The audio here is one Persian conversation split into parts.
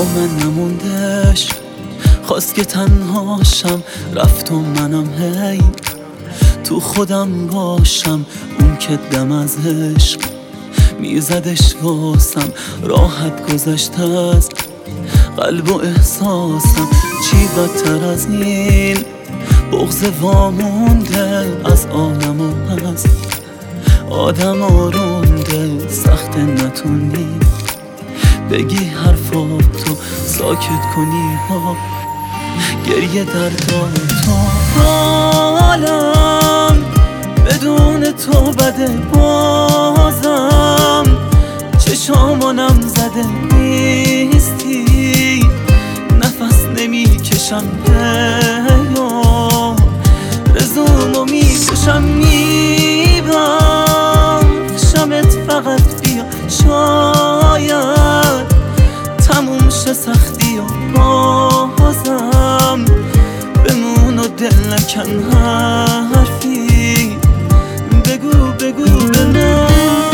با من نموندش، خواست که تنهاشم، رفت و منم هی تو خودم باشم. اون که دم از عشق میزدش واسم، راحت گذشت از قلب و احساسم. چی بدتر از این بغض وامونده، از عالم و از آدم آرونده. سخت نتونی بگی حرفاتو، ساکت کنی ها گریه درداتو. حالم بدون تو بده، بازم چشامانم زده نیستی، نفس نمیکشم یا رزومو میکشم. میبخشمت فقط بیا، شاید تموم شه سختی و بازم بمون و دل نکن حرفی. بگو به من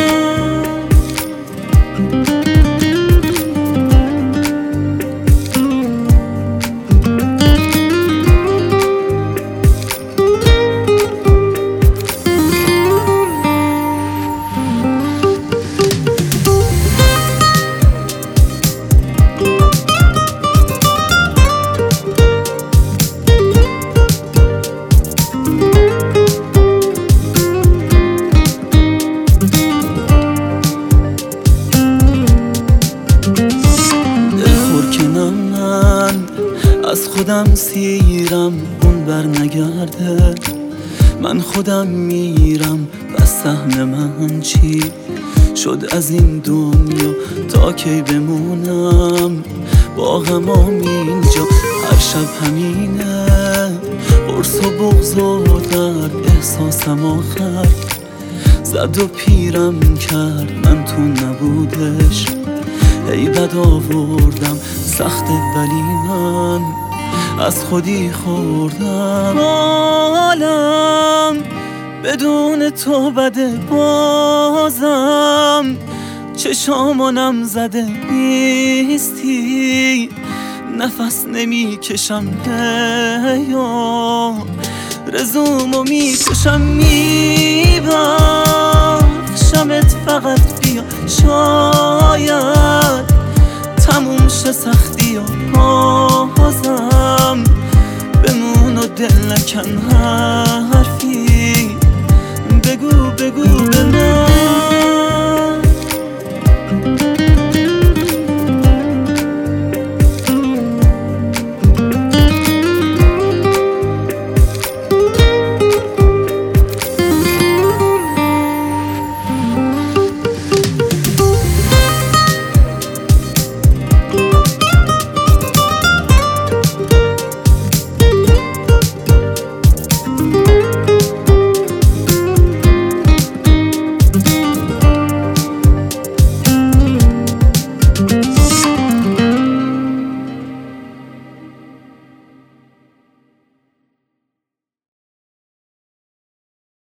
از خودم سیرم، اون بر نگرده، من خودم میرم. بس سهم من چی شد از این دنیا، تا کی بمونم با غمام اینجا. هر شب همینه، قرص و بغض و درد، احساسم آخر زد و پیرم کرد. من تو نبودش ای بد آوردم، سخته ولی من از خودی خوردم. حالم بدون تو بده، بازم چشامانم زده نیستی، نفس نمیکشم یا رزومو میکشم. میبخشمت فقط بیا، شاید تموم شه سختی و بازم بمون و دل نکن حرفی. بگو به من